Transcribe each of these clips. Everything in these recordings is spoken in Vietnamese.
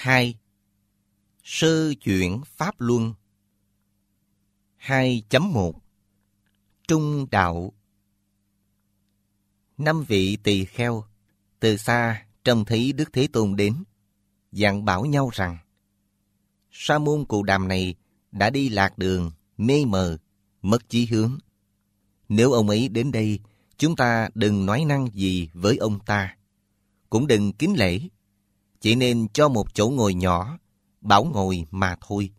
2. Sơ chuyển Pháp Luân. 2.1 Trung đạo. 5 vị tỳ kheo từ xa trông thấy Đức Thế Tôn đến, dặn bảo nhau rằng: Sa môn Cù Đàm này đã đi lạc đường, mê mờ, mất chí hướng. Nếu ông ấy đến đây, chúng ta đừng nói năng gì với ông ta, cũng đừng kính lễ, chỉ nên cho một chỗ ngồi nhỏ, bảo ngồi mà thôi.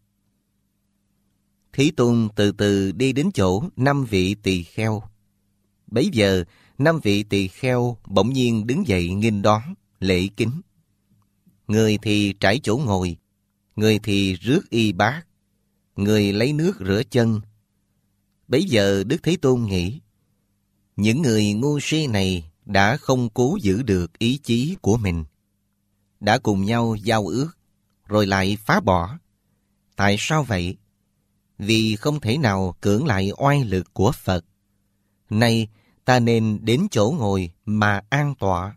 Thế Tôn từ từ đi đến chỗ 5 vị tỳ kheo. Bấy giờ 5 vị tỳ kheo bỗng nhiên đứng dậy nghênh đón, lễ kính. Người thì trải chỗ ngồi, người thì rước y bát, người lấy nước rửa chân. Bấy giờ Đức Thế Tôn nghĩ, những người ngu si này đã không cố giữ được ý chí của mình, đã cùng nhau giao ước, rồi lại phá bỏ. Tại sao vậy? Vì không thể nào cưỡng lại oai lực của Phật. Nay ta nên đến chỗ ngồi mà an tọa.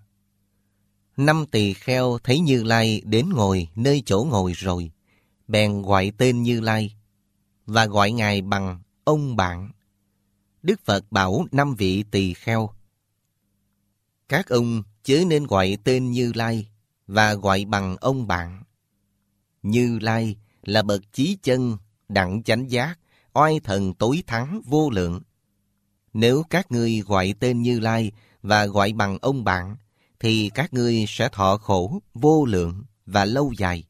5 tỳ kheo thấy Như Lai đến ngồi nơi chỗ ngồi rồi, bèn gọi tên Như Lai và gọi Ngài bằng ông bạn. Đức Phật bảo 5 vị tỳ kheo: Các ông chớ nên gọi tên Như Lai và gọi bằng ông bạn. Như Lai là bậc chí chân, đẳng chánh giác, oai thần tối thắng vô lượng. Nếu các ngươi gọi tên Như Lai và gọi bằng ông bạn, thì các ngươi sẽ thọ khổ vô lượng và lâu dài.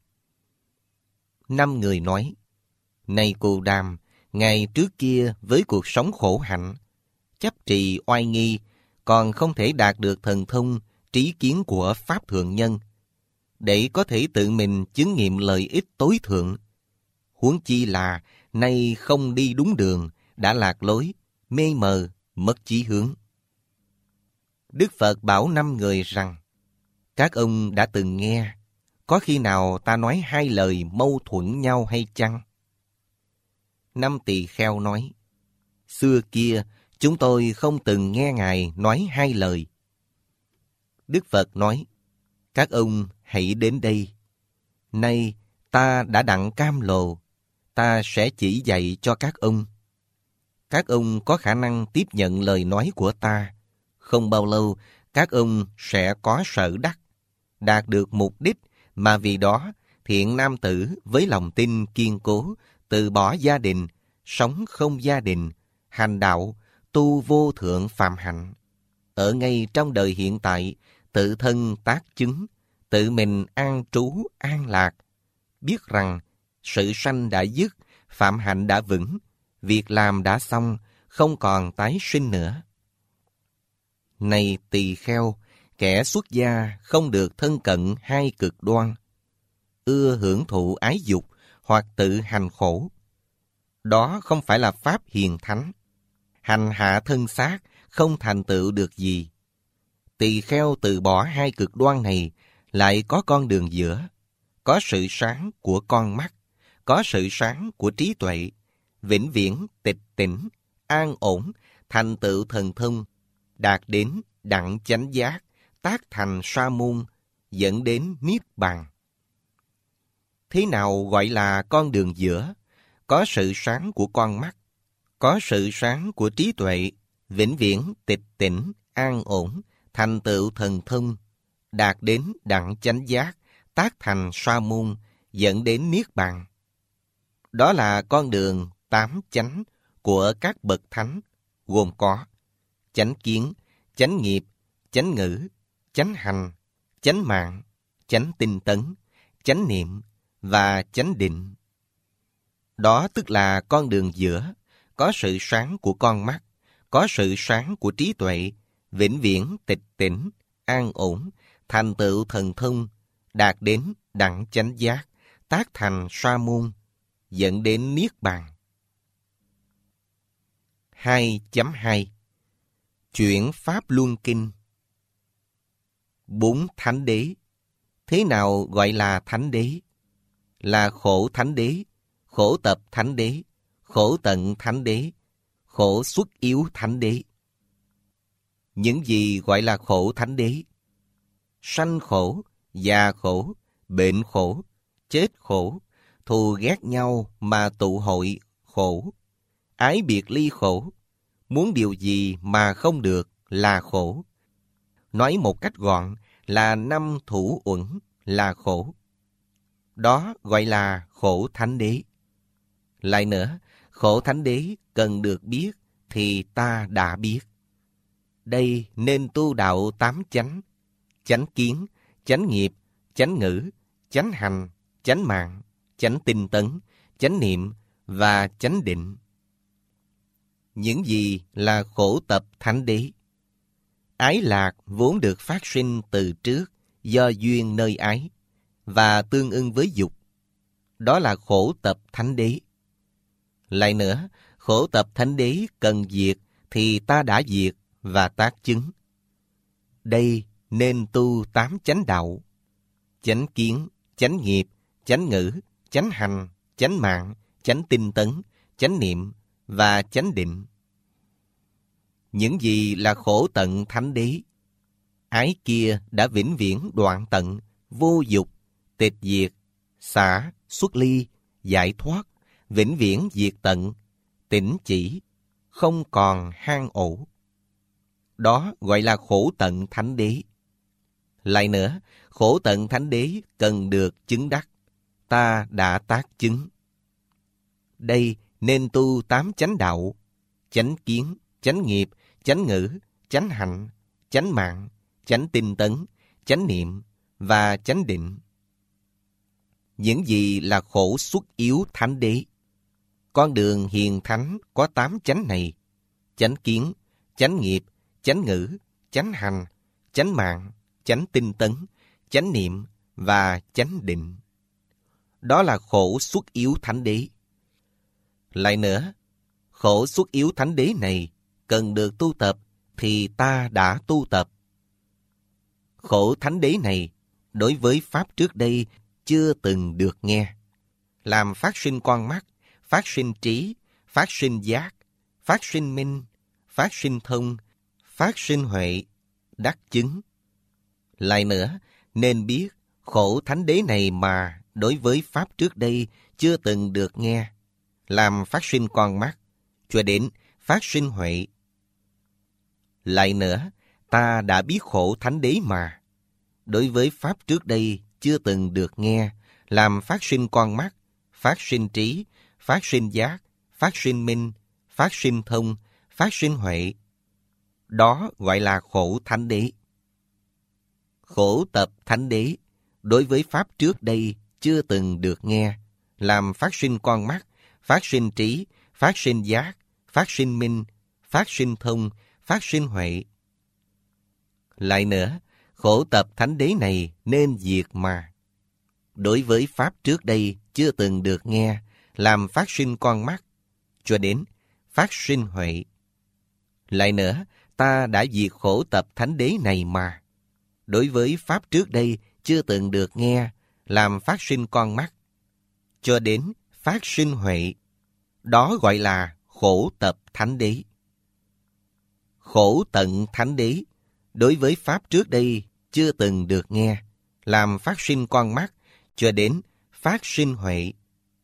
5 người nói: Này Cù Đàm, ngày trước kia với cuộc sống khổ hạnh, chấp trì oai nghi, còn không thể đạt được thần thông, trí kiến của Pháp Thượng Nhân, để có thể tự mình chứng nghiệm lợi ích tối thượng. Huống chi là nay không đi đúng đường, đã lạc lối, mê mờ, mất chí hướng. Đức Phật bảo 5 người rằng: Các ông đã từng nghe, có khi nào ta nói 2 lời mâu thuẫn nhau hay chăng? 5 tỳ kheo nói: Xưa kia, chúng tôi không từng nghe Ngài nói 2 lời. Đức Phật nói: Các ông hãy đến đây. Nay ta đã đặng cam lồ, ta sẽ chỉ dạy cho các ông. Các ông có khả năng tiếp nhận lời nói của ta. Không bao lâu, các ông sẽ có sở đắc, đạt được mục đích mà vì đó thiện nam tử với lòng tin kiên cố, từ bỏ gia đình, sống không gia đình, hành đạo, tu vô thượng phạm hạnh. Ở ngay trong đời hiện tại, tự thân tác chứng, tự mình an trú an lạc, biết rằng sự sanh đã dứt, phạm hạnh đã vững, việc làm đã xong, không còn tái sinh nữa. Này tỳ kheo, kẻ xuất gia không được thân cận 2 cực đoan, ưa hưởng thụ ái dục hoặc tự hành khổ. Đó không phải là pháp hiền thánh. Hành hạ thân xác không thành tựu được gì. Tỳ kheo từ bỏ 2 cực đoan này, lại có con đường giữa, có sự sáng của con mắt, có sự sáng của trí tuệ, vĩnh viễn tịch tỉnh, an ổn, thành tựu thần thông, đạt đến đẳng chánh giác, tác thành sa môn, dẫn đến niết bàn. Thế nào gọi là con đường giữa? Có sự sáng của con mắt, có sự sáng của trí tuệ, vĩnh viễn tịch tỉnh, an ổn, thành tựu thần thông, đạt đến đẳng chánh giác, tác thành sa môn, dẫn đến niết bàn. Đó là con đường 8 chánh của các bậc thánh, gồm có chánh kiến, chánh nghiệp, chánh ngữ, chánh hành, chánh mạng, chánh tinh tấn, chánh niệm và chánh định. Đó tức là con đường giữa, có sự sáng của con mắt, có sự sáng của trí tuệ, vĩnh viễn tịch tỉnh, an ổn, thành tựu thần thông, đạt đến đẳng chánh giác, tác thành sa môn, dẫn đến niết bàn. 2.2 Chuyển Pháp Luân Kinh. 4 Thánh Đế. Thế nào gọi là Thánh Đế? Là khổ Thánh Đế, khổ tập Thánh Đế, khổ tận Thánh Đế, khổ xuất yếu Thánh Đế. Những gì gọi là khổ Thánh Đế? Sanh khổ, già khổ, bệnh khổ, chết khổ, thù ghét nhau mà tụ hội khổ, ái biệt ly khổ, muốn điều gì mà không được là khổ. Nói một cách gọn là 5 thủ uẩn là khổ. Đó gọi là khổ thánh đế. Lại nữa, khổ thánh đế cần được biết thì ta đã biết. Đây nên tu đạo 8 chánh: chánh kiến, chánh nghiệp, chánh ngữ, chánh hành, chánh mạng, chánh tinh tấn, chánh niệm và chánh định. Những gì là khổ tập thánh đế? Ái lạc vốn được phát sinh từ trước do duyên nơi ái và tương ưng với dục. Đó là khổ tập thánh đế. Lại nữa, khổ tập thánh đế cần diệt thì ta đã diệt và tác chứng. Đây nên tu 8 chánh đạo: chánh kiến, chánh nghiệp, chánh ngữ, chánh hành, chánh mạng, chánh tinh tấn, chánh niệm và chánh định. Những gì là khổ tận thánh đế? Ái kia đã vĩnh viễn đoạn tận, vô dục, tịch diệt, xả, xuất ly, giải thoát, vĩnh viễn diệt tận, tỉnh chỉ, không còn hang ổ. Đó gọi là khổ tận thánh đế. Lại nữa, khổ tận thánh đế cần được chứng đắc. Ta đã tác chứng. Đây nên tu 8 chánh đạo: chánh kiến, chánh nghiệp, chánh ngữ, chánh hạnh, chánh mạng, chánh tinh tấn, chánh niệm và chánh định. Những gì là khổ xuất yếu thánh đế? Con đường hiền thánh có 8 chánh này: chánh kiến, chánh nghiệp, chánh ngữ, chánh hành, chánh mạng, chánh tinh tấn, chánh niệm và chánh định. Đó là khổ xuất yếu thánh đế. Lại nữa, khổ xuất yếu thánh đế này cần được tu tập thì ta đã tu tập. Khổ thánh đế này đối với pháp trước đây chưa từng được nghe, làm phát sinh con mắt, phát sinh trí, phát sinh giác, phát sinh minh, phát sinh thông, phát sinh huệ, đắc chứng. Lại nữa, nên biết khổ thánh đế này mà đối với pháp trước đây chưa từng được nghe, làm phát sinh con mắt, cho đến phát sinh huệ. Lại nữa, ta đã biết khổ thánh đế mà đối với pháp trước đây chưa từng được nghe, làm phát sinh con mắt, phát sinh trí, phát sinh giác, phát sinh minh, phát sinh thông, phát sinh huệ. Đó gọi là khổ thánh đế. Khổ tập thánh đế đối với pháp trước đây chưa từng được nghe, làm phát sinh con mắt, phát sinh trí, phát sinh giác, phát sinh minh, phát sinh thông, phát sinh huệ. Lại nữa, khổ tập thánh đế này nên diệt mà đối với pháp trước đây chưa từng được nghe, làm phát sinh con mắt, cho đến phát sinh huệ. Lại nữa, ta đã diệt khổ tập thánh đế này mà đối với pháp trước đây chưa từng được nghe, làm phát sinh con mắt, cho đến phát sinh huệ. Đó gọi là khổ tập thánh đế. Khổ tận thánh đế đối với pháp trước đây chưa từng được nghe, làm phát sinh con mắt, cho đến phát sinh huệ.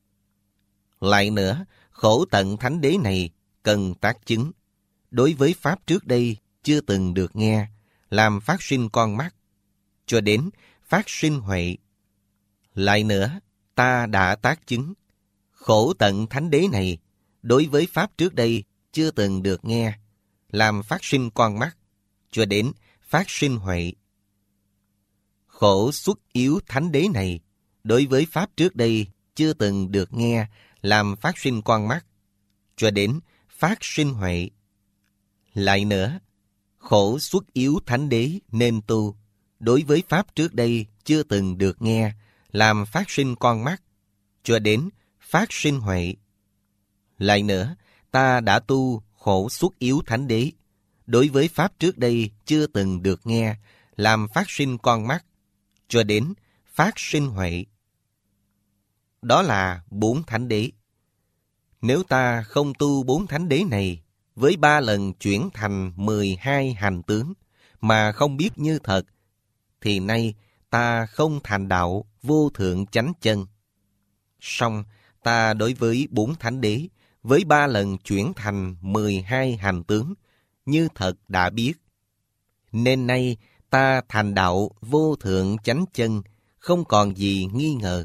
Lại nữa, khổ tận thánh đế này cần tác chứng đối với pháp trước đây chưa từng được nghe, làm phát sinh con mắt, cho đến phát sinh huệ. Lại nữa, ta đã tác chứng khổ tận thánh đế này đối với pháp trước đây chưa từng được nghe, làm phát sinh con mắt, cho đến phát sinh huệ. Khổ xuất yếu thánh đế này đối với pháp trước đây chưa từng được nghe, làm phát sinh con mắt, cho đến phát sinh huệ. Lại nữa, khổ xuất yếu thánh đế nên tu đối với pháp trước đây chưa từng được nghe, làm phát sinh con mắt, cho đến phát sinh huệ. Lại nữa, ta đã tu khổ xuất yếu thánh đế đối với pháp trước đây chưa từng được nghe, làm phát sinh con mắt, cho đến phát sinh huệ. Đó là 4 thánh đế. Nếu ta không tu 4 thánh đế này với 3 lần chuyển thành 12 hành tướng mà không biết như thật, thì nay ta không thành đạo vô thượng chánh chân. Song ta đối với 4 thánh đế, với 3 lần chuyển thành 12 hành tướng, như thật đã biết. Nên nay ta thành đạo vô thượng chánh chân, không còn gì nghi ngờ.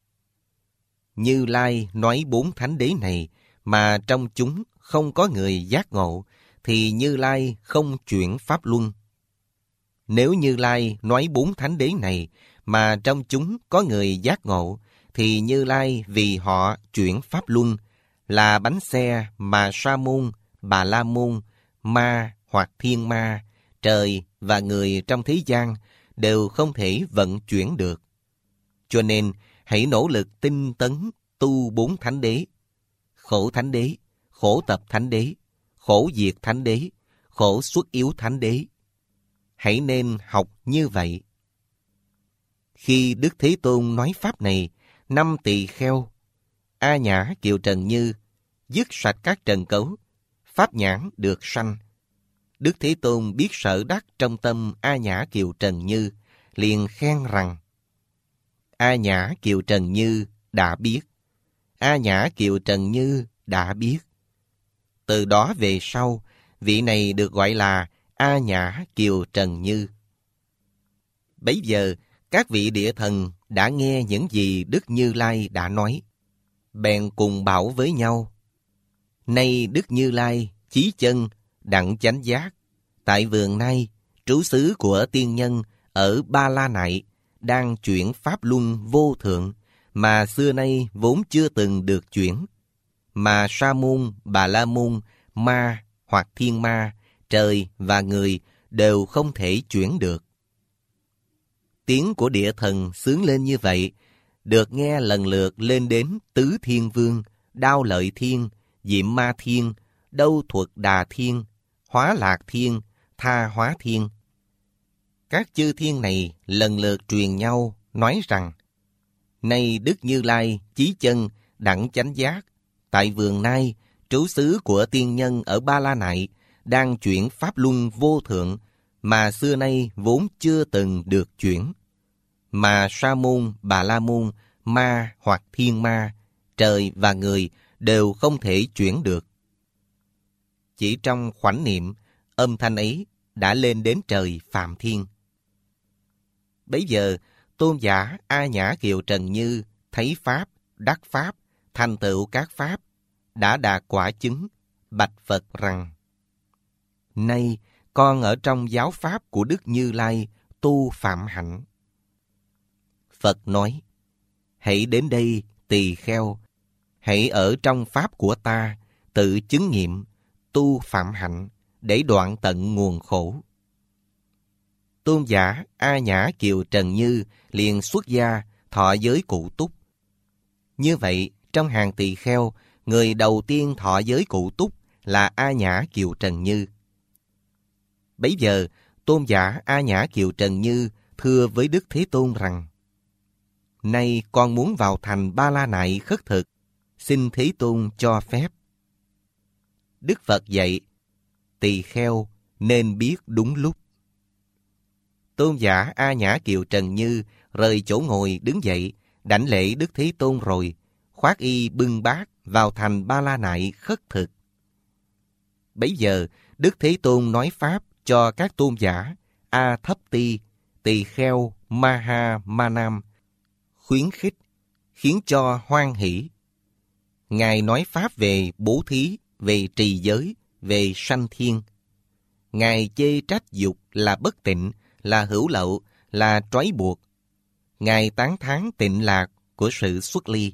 Như Lai nói 4 thánh đế này, mà trong chúng không có người giác ngộ, thì Như Lai không chuyển pháp luân. Nếu Như Lai nói 4 thánh đế này, mà trong chúng có người giác ngộ, thì Như Lai vì họ chuyển pháp luân, là bánh xe mà Sa môn, Bà La môn, ma hoặc thiên ma, trời và người trong thế gian đều không thể vận chuyển được. Cho nên hãy nỗ lực tinh tấn tu 4 thánh đế: khổ thánh đế, khổ tập thánh đế, khổ diệt thánh đế, khổ xuất yếu thánh đế. Hãy nên học như vậy. Khi Đức Thế Tôn nói pháp này, 5 tỳ kheo, A Nhã Kiều Trần Như, dứt sạch các trần cấu, pháp nhãn được sanh. Đức Thế Tôn biết sở đắc trong tâm A Nhã Kiều Trần Như, liền khen rằng: A Nhã Kiều Trần Như đã biết. A Nhã Kiều Trần Như đã biết. Từ đó về sau, vị này được gọi là A Nhã Kiều Trần Như. Bấy giờ, các vị địa thần đã nghe những gì Đức Như Lai đã nói, bèn cùng bảo với nhau: nay Đức Như Lai chí chân đặng chánh giác, tại vườn này trú xứ của tiên nhân ở Ba La Nại đang chuyển pháp luân vô thượng, mà xưa nay vốn chưa từng được chuyển, mà Sa môn, Bà La môn, ma hoặc thiên ma, trời và người đều không thể chuyển được. Tiếng của địa thần xướng lên như vậy, được nghe lần lượt lên đến Tứ Thiên Vương, Đao Lợi Thiên, Diệm Ma Thiên, Đâu Thuật Đà Thiên, Hóa Lạc Thiên, Tha Hóa Thiên. Các chư thiên này lần lượt truyền nhau nói rằng: nay Đức Như Lai chí chân đặng chánh giác, tại vườn này trú xứ của tiên nhân ở Ba La Nại đang chuyển pháp luân vô thượng, mà xưa nay vốn chưa từng được chuyển, mà Sa môn, Bà La môn, ma hoặc thiên ma, trời và người đều không thể chuyển được. Chỉ trong khoảnh niệm, âm thanh ấy đã lên đến trời Phạm Thiên. Bấy giờ, tôn giả A Nhã Kiều Trần Như thấy pháp, đắc pháp, thành tựu các pháp, đã đạt quả chứng, bạch Phật rằng: nay con ở trong giáo pháp của Đức Như Lai tu phạm hạnh. Phật nói: hãy đến đây tỳ kheo, hãy ở trong pháp của ta, tự chứng nghiệm, tu phạm hạnh, để đoạn tận nguồn khổ. Tôn giả A Nhã Kiều Trần Như liền xuất gia thọ giới cụ túc. Như vậy, trong hàng tỳ kheo, người đầu tiên thọ giới cụ túc là A Nhã Kiều Trần Như. Bấy giờ, tôn giả A Nhã Kiều Trần Như thưa với Đức Thế Tôn rằng: nay con muốn vào thành Ba La Nại khất thực, xin Thế Tôn cho phép. Đức Phật dạy: tỳ kheo nên biết đúng lúc. Tôn giả A Nhã Kiều Trần Như rời chỗ ngồi đứng dậy, đảnh lễ Đức Thế Tôn rồi, khoác y bưng bát vào thành Ba La Nại khất thực. Bấy giờ, Đức Thế Tôn nói pháp cho các tôn giả A Thấp Ti, tỳ kheo Ma Ha Ma Nam, khuyến khích, khiến cho hoan hỷ. Ngài nói pháp về bố thí, về trì giới, về sanh thiên. Ngài chê trách dục là bất tịnh, là hữu lậu, là trói buộc. Ngài tán thán tịnh lạc của sự xuất ly.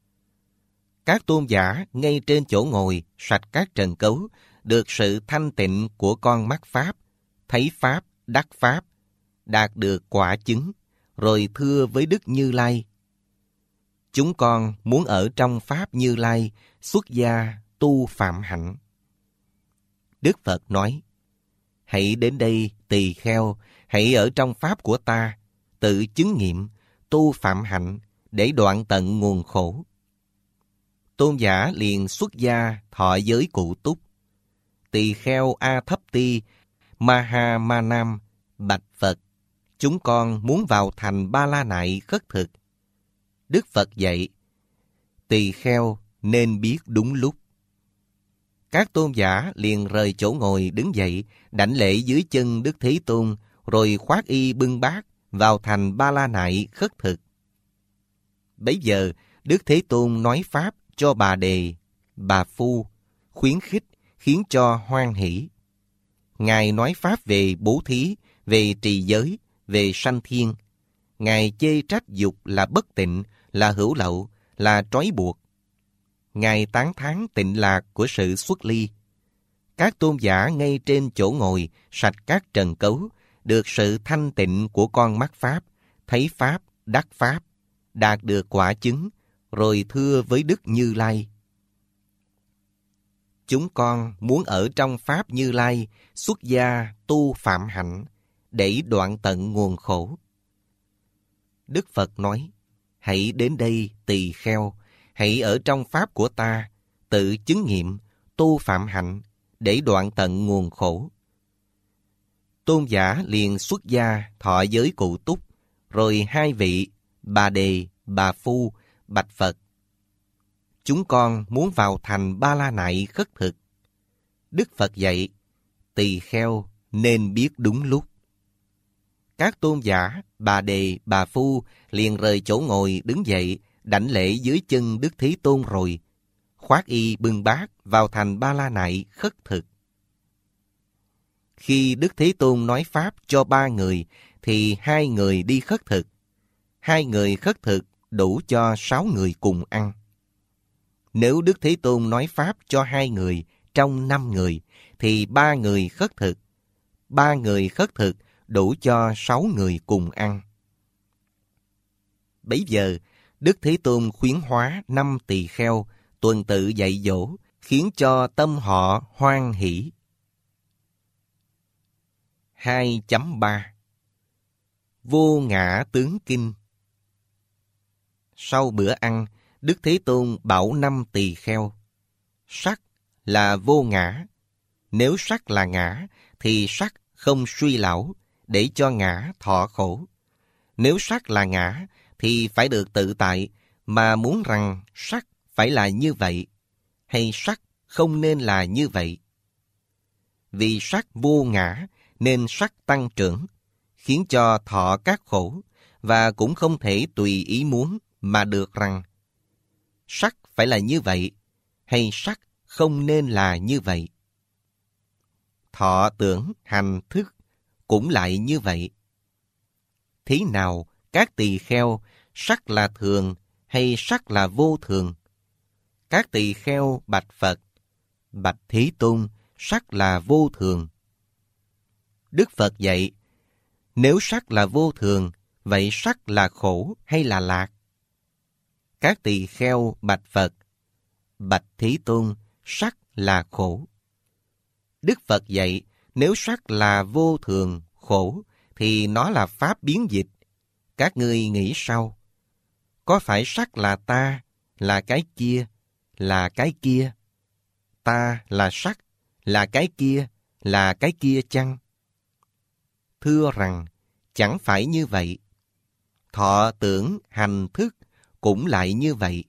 Các tôn giả ngay trên chỗ ngồi sạch các trần cấu, được sự thanh tịnh của con mắt pháp, thấy pháp, đắc pháp, đạt được quả chứng, rồi thưa với Đức Như Lai: chúng con muốn ở trong pháp Như Lai, xuất gia tu phạm hạnh. Đức Phật nói: hãy đến đây tỳ kheo, hãy ở trong pháp của ta, tự chứng nghiệm, tu phạm hạnh, để đoạn tận nguồn khổ. Tôn giả liền xuất gia thọ giới cụ túc. Tỳ kheo A Thấp Ti, Ma Ha Ma Nam bạch Phật: chúng con muốn vào thành Ba La Nại khất thực. Đức Phật dạy: Tỳ kheo nên biết đúng lúc. Các tôn giả liền rời chỗ ngồi đứng dậy, đảnh lễ dưới chân Đức Thế Tôn, rồi khoác y bưng bát vào thành Ba La Nại khất thực. Bấy giờ, Đức Thế Tôn nói pháp cho bà Đề, bà Phu, khuyến khích, khiến cho hoan hỷ. Ngài nói pháp về bố thí, về trì giới, về sanh thiên. Ngài chê trách dục là bất tịnh, là hữu lậu, là trói buộc. Ngài tán thán tịnh lạc của sự xuất ly. Các tôn giả ngay trên chỗ ngồi, sạch các trần cấu, được sự thanh tịnh của con mắt Pháp, thấy Pháp, đắc Pháp, đạt được quả chứng, rồi thưa với Đức Như Lai: chúng con muốn ở trong Pháp Như Lai, xuất gia tu phạm hạnh, để đoạn tận nguồn khổ. Đức Phật nói: hãy đến đây tỳ kheo, hãy ở trong Pháp của ta, tự chứng nghiệm, tu phạm hạnh, để đoạn tận nguồn khổ. Tôn giả liền xuất gia thọ giới cụ túc, rồi hai vị, bà Đề, bà Phu, bạch Phật: chúng con muốn vào thành Ba La Nại khất thực. Đức Phật dạy: tỳ kheo nên biết đúng lúc. Các tôn giả, bà Đề, bà Phu liền rời chỗ ngồi đứng dậy, đảnh lễ dưới chân Đức Thế Tôn rồi khoác y bưng bát vào thành Ba La Nại khất thực. Khi Đức Thế Tôn nói pháp cho 3 người, thì 2 người đi khất thực. 2 người khất thực đủ cho 6 người cùng ăn. Nếu Đức Thế Tôn nói pháp cho 2 người trong 5 người, thì 3 người khất thực. 3 người khất thực đủ cho 6 người cùng ăn. Bấy giờ, Đức Thế Tôn khuyến hóa 5 tỳ kheo, tuần tự dạy dỗ, khiến cho tâm họ hoan hỷ. 2.3 Vô ngã tướng kinh. Sau bữa ăn, Đức Thế Tôn bảo 5 tỳ kheo: sắc là vô ngã. Nếu sắc là ngã, thì sắc không suy lão, để cho ngã thọ khổ. Nếu sắc là ngã, thì phải được tự tại, mà muốn rằng sắc phải là như vậy, hay sắc không nên là như vậy. Vì sắc vô ngã, nên sắc tăng trưởng, khiến cho thọ các khổ, và cũng không thể tùy ý muốn mà được rằng sắc phải là như vậy, hay sắc không nên là như vậy. Thọ tưởng hành thức cũng lại như vậy. Thế nào các tỳ kheo, sắc là thường hay sắc là vô thường? Các tỳ kheo bạch Phật: bạch Thế Tôn, sắc là vô thường. Đức Phật dạy: nếu sắc là vô thường, vậy sắc là khổ hay là lạc? Các tỳ kheo bạch Phật: bạch Thế Tôn, sắc là khổ. Đức Phật dạy: nếu sắc là vô thường, khổ, thì nó là pháp biến dịch. Các ngươi nghĩ sao? Có phải sắc là ta, là cái kia, là cái kia? Ta là sắc, là cái kia chăng? Thưa rằng, chẳng phải như vậy. Thọ tưởng hành thức cũng lại như vậy.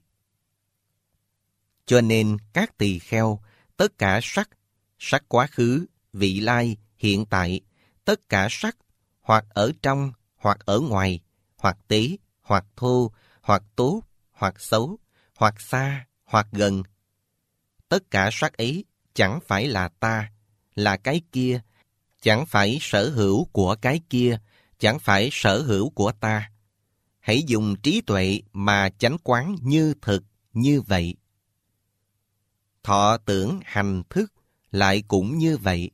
Cho nên các tỳ kheo, tất cả sắc, sắc quá khứ, vị lai, hiện tại, tất cả sắc, hoặc ở trong, hoặc ở ngoài, hoặc tế, hoặc thô, hoặc tốt, hoặc xấu, hoặc xa, hoặc gần. Tất cả sắc ấy chẳng phải là ta, là cái kia, chẳng phải sở hữu của cái kia, chẳng phải sở hữu của ta. Hãy dùng trí tuệ mà chánh quán như thực, như vậy. Thọ tưởng hành thức lại cũng như vậy.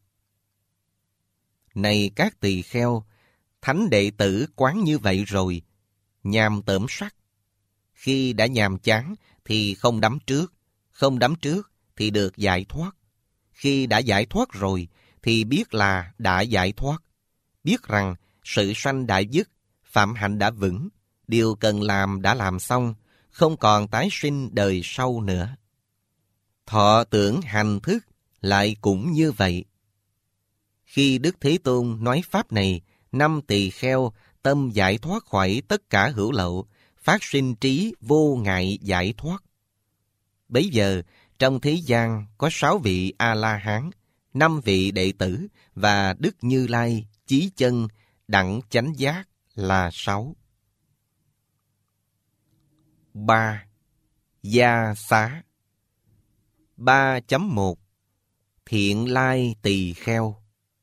Này các tỳ kheo, thánh đệ tử quán như vậy rồi, nhàm tởm sắc. Khi đã nhàm chán thì không đắm trước, không đắm trước thì được giải thoát. Khi đã giải thoát rồi thì biết là đã giải thoát. Biết rằng sự sanh đã dứt, phạm hạnh đã vững, điều cần làm đã làm xong, không còn tái sinh đời sau nữa. Thọ tưởng hành thức lại cũng như vậy. Khi Đức Thế Tôn nói pháp này, 5 tỳ kheo tâm giải thoát khỏi tất cả hữu lậu, phát sinh trí vô ngại giải thoát. Bấy giờ, trong thế gian có 6 vị A-la-hán, 5 vị đệ tử và Đức Như Lai, Chí Chân, Đẳng Chánh Giác là 6. 3. Gia Xá 3.1 Thiện Lai Tỳ Kheo.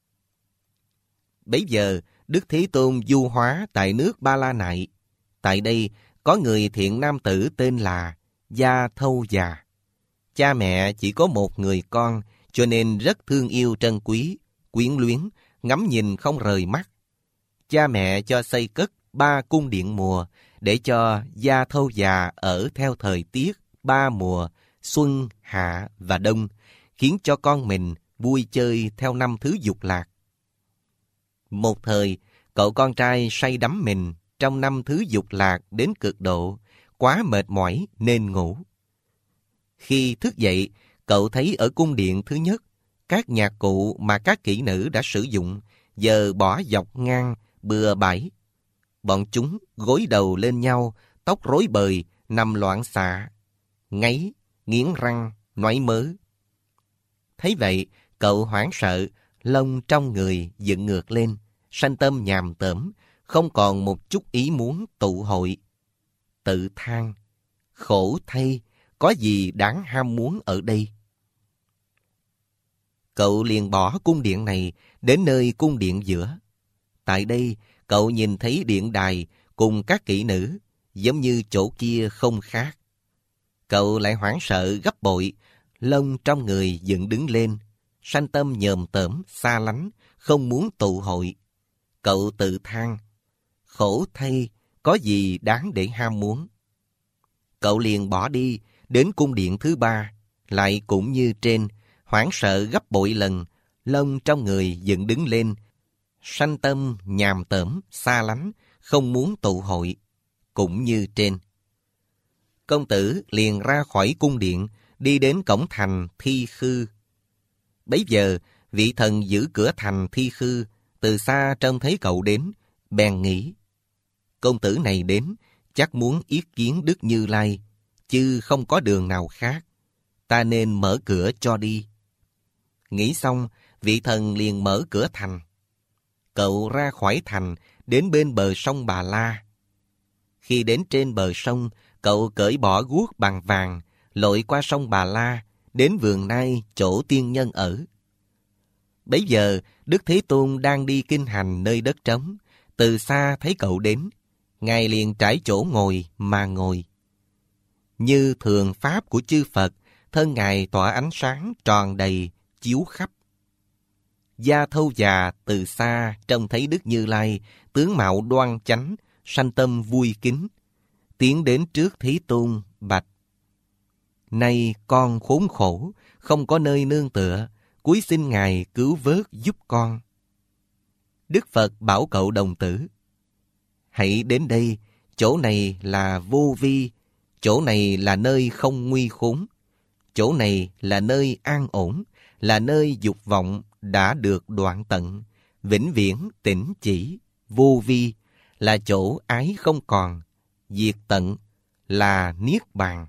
Bấy giờ, Đức Thế Tôn du hóa tại nước Ba La Nại. Tại đây, có người thiện nam tử tên là Gia Thâu Già. Cha mẹ chỉ có một người con, cho nên rất thương yêu trân quý, quyến luyến, ngắm nhìn không rời mắt. Cha mẹ cho xây cất 3 cung điện mùa, để cho Gia Thâu Già ở theo thời tiết 3 mùa, xuân, hạ và đông, khiến cho con mình vui chơi theo năm thứ dục lạc. Một thời, cậu con trai say đắm mình trong năm thứ dục lạc đến cực độ, quá mệt mỏi nên ngủ. Khi thức dậy, cậu thấy ở cung điện thứ nhất, các nhạc cụ mà các kỹ nữ đã sử dụng giờ bỏ dọc ngang, bừa bãi. Bọn chúng gối đầu lên nhau, tóc rối bời, nằm loạn xạ, ngáy, nghiến răng, nói mớ. Thấy vậy, cậu hoảng sợ, lông trong người dựng ngược lên, sanh tâm nhàm tởm, không còn một chút ý muốn tụ hội. Tự than, khổ thay, có gì đáng ham muốn ở đây? Cậu liền bỏ cung điện này đến nơi cung điện giữa. Tại đây, cậu nhìn thấy điện đài cùng các kỹ nữ, giống như chỗ kia không khác. Cậu lại hoảng sợ gấp bội, lông trong người dựng đứng lên, sanh tâm nhòm tởm, xa lánh, không muốn tụ hội. Cậu tự than, khổ thay, có gì đáng để ham muốn? Cậu liền bỏ đi, đến cung điện thứ 3, lại cũng như trên, hoảng sợ gấp bội lần, lông trong người dựng đứng lên, sanh tâm nhàm tởm, xa lánh, không muốn tụ hội, cũng như trên. Công tử liền ra khỏi cung điện, đi đến cổng thành Thi Khư. Bấy giờ, vị thần giữ cửa thành Thi Khư, từ xa trông thấy cậu đến, bèn nghĩ, công tử này đến, chắc muốn yết kiến Đức Như Lai, chứ không có đường nào khác. Ta nên mở cửa cho đi. Nghĩ xong, vị thần liền mở cửa thành. Cậu ra khỏi thành, đến bên bờ sông Bà La. Khi đến trên bờ sông, cậu cởi bỏ guốc bằng vàng, lội qua sông Bà La, đến vườn nai chỗ tiên nhân ở. Bấy giờ, Đức Thế Tôn đang đi kinh hành nơi đất trống, từ xa thấy cậu đến, Ngài liền trải chỗ ngồi mà ngồi. Như thường pháp của chư Phật, thân Ngài tỏa ánh sáng tròn đầy, chiếu khắp. Gia Thâu Già từ xa trông thấy Đức Như Lai, tướng mạo đoan chánh, sanh tâm vui kính, tiến đến trước Thế Tôn bạch: Nay con khốn khổ, không có nơi nương tựa, cúi xin Ngài cứu vớt giúp con. Đức Phật bảo cậu đồng tử: Hãy đến đây, chỗ này là vô vi, chỗ này là nơi không nguy khốn, chỗ này là nơi an ổn, là nơi dục vọng đã được đoạn tận, vĩnh viễn tĩnh chỉ, vô vi, là chỗ ái không còn, diệt tận, là niết bàn.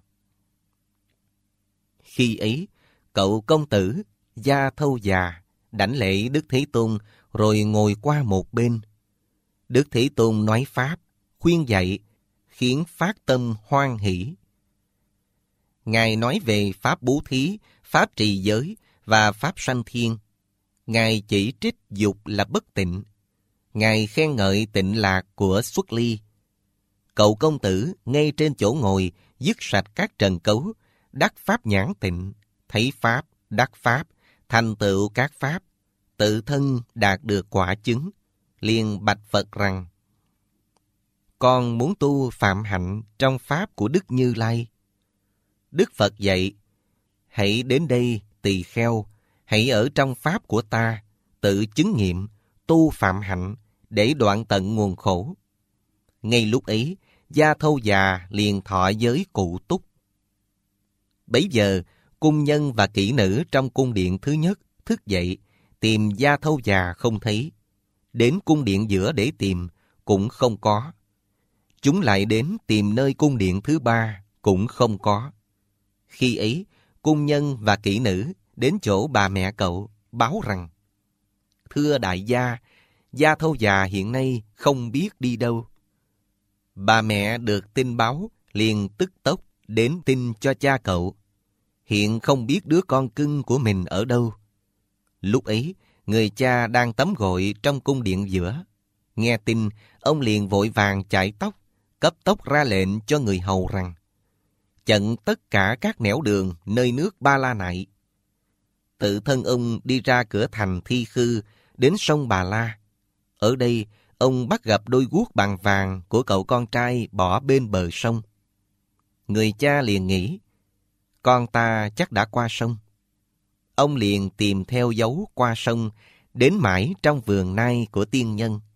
Khi ấy, cậu công tử Gia Thâu Già đảnh lễ Đức Thế Tôn rồi ngồi qua một bên. Đức Thế Tôn nói pháp, khuyên dạy, khiến phát tâm hoan hỷ. Ngài nói về pháp bố thí, pháp trì giới và pháp sanh thiên. Ngài chỉ trích dục là bất tịnh. Ngài khen ngợi tịnh lạc của xuất ly. Cậu công tử ngay trên chỗ ngồi dứt sạch các trần cấu, đắc pháp nhãn tịnh, thấy pháp, đắc pháp, thành tựu các pháp, tự thân đạt được quả chứng, liền bạch Phật rằng: Con muốn tu phạm hạnh trong pháp của Đức Như Lai. Đức Phật dạy: Hãy đến đây tỳ kheo, hãy ở trong pháp của ta, tự chứng nghiệm, tu phạm hạnh để đoạn tận nguồn khổ. Ngay lúc ấy, Gia Thâu Già liền thọ giới cụ túc. Bấy giờ, cung nhân và kỹ nữ trong cung điện thứ nhất thức dậy, tìm Gia Thâu Già không thấy. Đến cung điện giữa để tìm, cũng không có. Chúng lại đến tìm nơi cung điện thứ 3, cũng không có. Khi ấy, cung nhân và kỹ nữ đến chỗ bà mẹ cậu báo rằng: thưa đại gia, gia thâu già hiện nay không biết đi đâu. Bà mẹ được tin báo liền tức tốc đến tin cho cha cậu. Hiện không biết đứa con cưng của mình ở đâu. Lúc ấy, người cha đang tắm gội trong cung điện giữa. Nghe tin, ông liền vội vàng chạy tóc, cấp tốc ra lệnh cho người hầu rằng: chặn tất cả các nẻo đường nơi nước Ba La Nại. Tự thân ông đi ra cửa thành Thi Khư, đến sông Bà La. Ở đây, ông bắt gặp đôi guốc bằng vàng của cậu con trai bỏ bên bờ sông. Người cha liền nghĩ, con ta chắc đã qua sông. Ông liền tìm theo dấu qua sông, đến mãi trong vườn nai của tiên nhân.